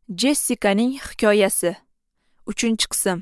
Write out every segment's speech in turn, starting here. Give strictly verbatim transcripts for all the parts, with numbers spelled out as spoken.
Jessikaning hikoyasi. uchinchi qism.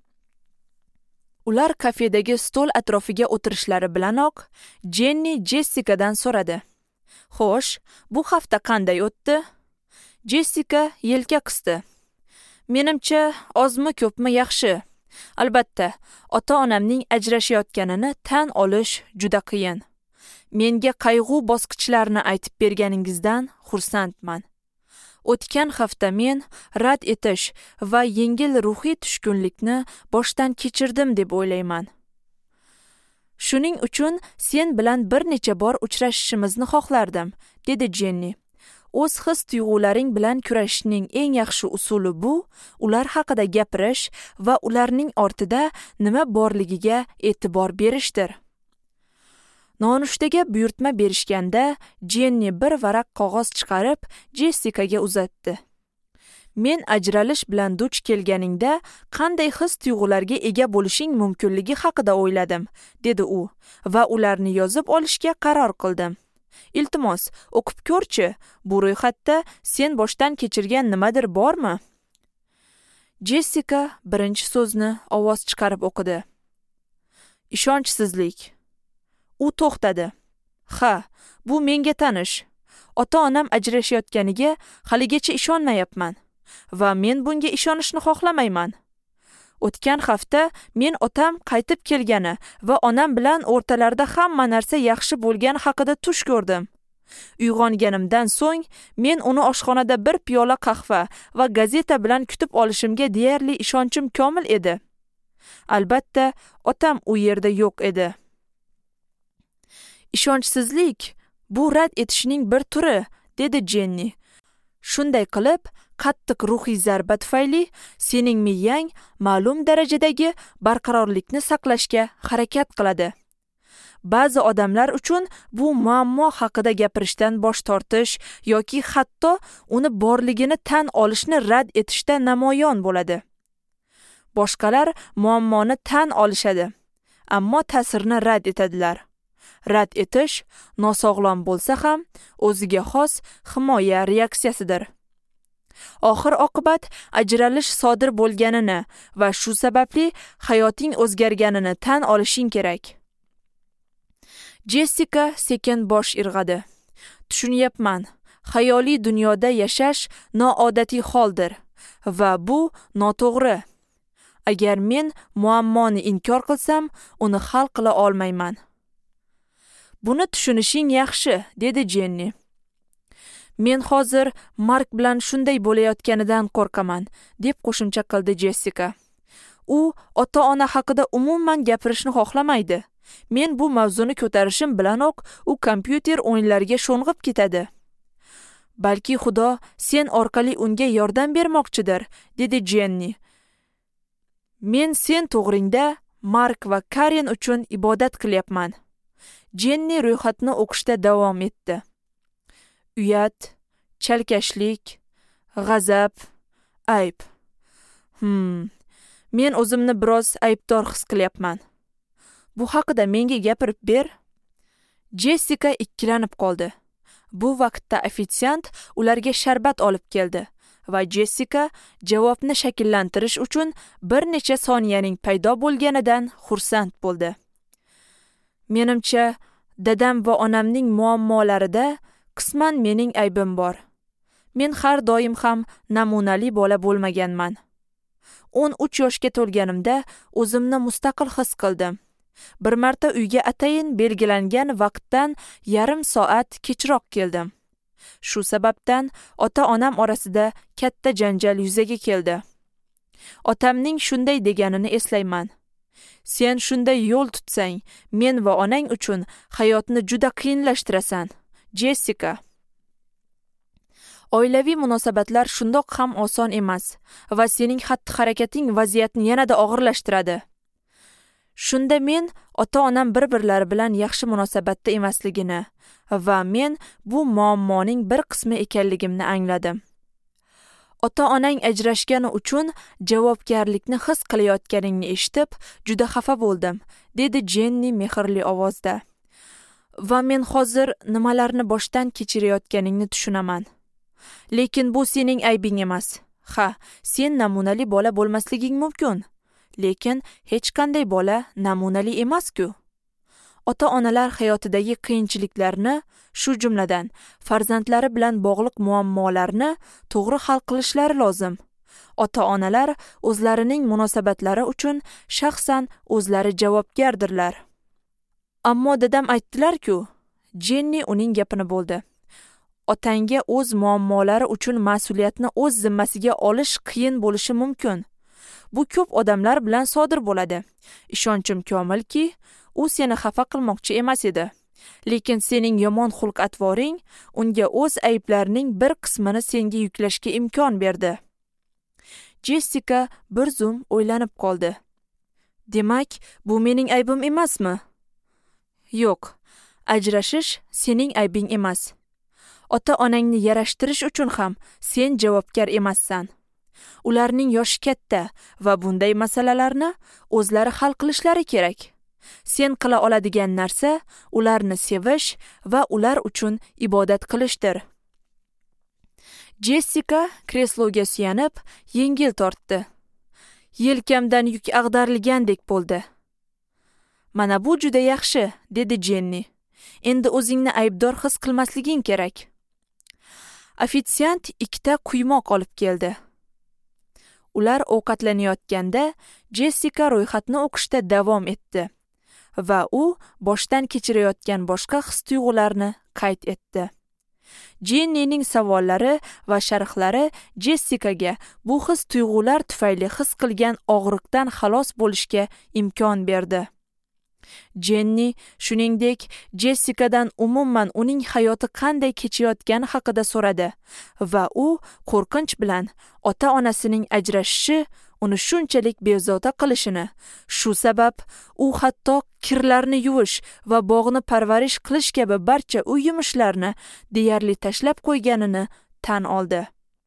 Ular kafedagi stol atrofiga o'tirishlari bilanoq Jenni Jessikadan so'radi. Xo'sh, bu hafta qanday o'tdi? Jessika yelka qisdi. Menimcha, ozmi ko'pmi yaxshi. Albatta, ota-onamning ajrashayotganini tan olish juda qiyin. Menga qayg'u bosqichlarini aytib berganingizdan xursandman. O'tgan hafta men rad etish va yengil ruhiy tushkunlikni boshdan kechirdim deb o'ylayman. Shuning uchun sen bilan bir necha bor uchrashishimizni xohlardim, dedi Jenni. O'z his-tuyg'ularing bilan kurashishning eng yaxshi usuli bu, ular haqida gapirish va ularning ortida nima borligiga e'tibor berishdir. Nonushtaga buyurtma berishganda Jenni bir varaq qog'oz chiqarib Jessikaga uzatdi. Men ajralish bilan duch kelganingda qanday his-tuyg'ularga ega bo'lishing mumkinligi haqida o'yladim, dedi u va ularni yozib olishga qaror qildim. Iltimos, o'qib ko'rchi, bu ro'yxatda sen boshdan kechirgan nimadir bormi? Jessika birinchi so'zni ovoz chiqarib o'qidi. Ishonchsizlik. U to'xtadi. Ha, bu menga tanish. Ota-onam ajrashayotganiga haligacha ishonmayapman va men bunga ishonishni xohlamayman. O'tgan hafta men otam qaytib kelgani va onam bilan o'rtalarida hamma narsa yaxshi bo'lgani haqida tush ko'rdim. Uyg'onganimdan so'ng men uni oshxonada bir piyola qahva va gazeta bilan kutib olishimga deyarli ishonchim komil edi. Albatta, otam u yerda yo'q edi. Ishonchsizlik bu rad etishning bir turi, dedi Jenni. Shunday qilib, qattiq ruhiy zarba tufayli sening miyang ma'lum darajadagi barqarorlikni saqlashga harakat qiladi. Ba'zi odamlar uchun bu muammo haqida gapirishdan bosh tortish yoki hatto uni borligini tan olishni rad etishda namoyon bo'ladi. Boshqalar muammoni tan olishadi, ammo ta'sirni rad etadilar. Rad etish nosog'lom bo'lsa ham o'ziga xos himoya reaksiyasidir. Oxir oqibat ajralish sodir bo'lganini va shu sababli hayoting o'zgarganini tan olishing kerak. Jessika sekin bosh irg'adi. Tushunyapman, xayoliy dunyoda yashash noodatiy holdir va bu noto'g'ri. Agar men muammoni inkor qilsam, uni hal qila olmayman. Buni tushunishing yaxshi, dedi Jenni. Men hozir Mark bilan shunday bo'layotganidan qo'rqaman, deb qo'shimcha qildi Jessika. U ota-ona haqida umuman gapirishni xohlamaydi. Men bu mavzuni ko'tarishim bilanoq u kompyuter o'yinlariga sho'ng'ib ketadi. Balki Xudo sen orqali unga yordam bermoqchidir, dedi Jenni. Men sen to'g'ringda Mark va Karen uchun ibodat qilyapman. Jenni ro'yxatni o'qishda davom etdi. Uyat, chalkashlik, g'azab, ayb. Hmm, men o'zimni biroz aybdor his qilyapman. Bu haqida menga gapirib ber. Jessika ikkilanib qoldi. Bu vaqtda ofitsiant ularga sharbat olib keldi va Jessika javobni shakllantirish uchun bir necha soniyaning paydo bo'lganidan xursand bo'ldi. Menimcha, dadam va onamning muammolarida qisman mening aybim bor. Men har doim ham namunali bola bo'lmaganman. o'n uch yoshga to'lganimda o'zimni mustaqil his qildim. Bir marta uyga atayin belgilangan vaqtdan yarim soat kechroq keldim. Shu sababdan ota-onam orasida katta janjal yuzaga keldi. Otamning shunday deganini eslayman. Sen shunday yo'l tutsang, men va onang uchun hayotni juda qiyinlashtirasan, Jessika. Oilaviy munosabatlar shundoq ham oson emas va sening xatti-harakating vaziyatni yanada og'irlashtiradi. Shunda men ota-onam bir-birlari bilan yaxshi munosabatda emasligini va men bu muammoning bir qismi ekanligimni angladim. Ota-onang ajrashgani uchun javobgarlikni his qilayotganingni eshitib, juda xafa bo'ldim, dedi Jenni mehrli ovozda. Va men hozir nimalarni boshdan kechirayotganingni tushunaman. Lekin bu sening aybing emas. Ha, sen namunali bola bo'lmasliging mumkin, lekin hech qanday bola namunali emas-ku. Ota-onalar hayotidagi qiyinchiliklarni, shu jumladan farzandlari bilan bog'liq muammolarni to'g'ri hal qilishlari lozim. Ota-onalar o'zlarining munosabatlari uchun shaxsan o'zlari javobgardirlar. Ammo dadam aytdilar-ku, Jenni uning gapini bo'ldi. Otangga o'z muammolari uchun mas'uliyatni o'z zimmasiga olish qiyin bo'lishi mumkin. Bu ko'p odamlar bilan sodir bo'ladi. Ishonchim komilki, u seni xafa qilmoqchi emas edi. Lekin sening yomon xulq-atvoring unga o'z ayblarining bir qismini senga yuklashga imkon berdi. Jessica bir zum o'ylanib qoldi. Demak, bu mening aybim emasmi? Yo'q, ajrashish sening aybing emas. Ota-onangni yarashtirish uchun ham sen javobgar emassan. Ularning yoshi katta va bunday masalalarni o'zlari hal qilishlari kerak. Sen qila oladigan narsa ularni sevish va ular uchun ibodat qilishdir. Jessica kresloga suyanib, yengil tortdi. Yelkamdan yuk ag'darilgandek bo'ldi. Mana bu juda yaxshi, dedi Jenni. Endi o'zingni aybdor his qilmasliging kerak. Ofitsiant ikkita quymoq olib keldi. Ular ovqatlanayotganda Jessica ro'yxatni o'qishda davom etdi va u boshdan kechirayotgan boshqa his-tuyg'ularni qayd etdi. Jennining savollari va sharhlari Jessicaga bu his-tuyg'ular tufayli his qilgan og'riqdan xalos bo'lishga imkon berdi. Jenni shuningdek Jessicadan umuman uning hayoti qanday kechayotgani haqida so'radi va u qo'rqinch bilan ota-onasining ajrashishi uni shunchalik bezovta qilishini, shu sabab u hatto kirlarni yuvish va bog'ni parvarish qilish kabi barcha uy yumushlarini deyarli tashlab qo'yganini tan oldi.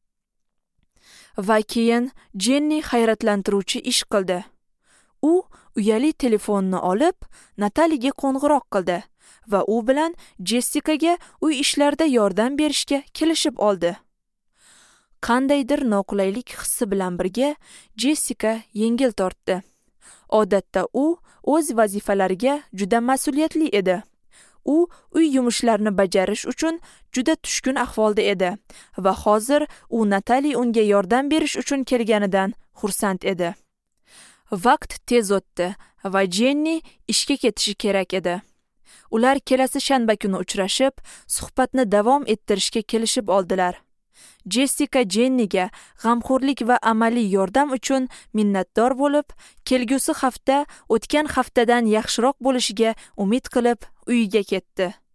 Va keyin Jenni hayratlantiruvchi ish qildi. U uyali telefonni olib, Nataliga qo'ng'iroq qildi va u bilan Jessicaga uy ishlarida yordam berishga kelishib oldi. Qandaydir noqulaylik hissi bilan birga Jessica yengil tortdi. Odatda u o'z vazifalariga juda mas'uliyatli edi. U uy yumushlarini bajarish uchun juda tushkun ahvolda edi va hozir u Natali unga yordam berish uchun kelganidan xursand edi. Vaqt tez o'tdi va Jenni ishga ketishi kerak edi. Ular kelasi shanba kuni uchrashib, suhbatni davom ettirishga kelishib oldilar. Jessica Jenniga g'amxo'rlik va amaliy yordam uchun minnatdor bo'lib, kelgusi hafta o'tgan haftadan yaxshiroq bo'lishiga umid qilib uyiga ketdi.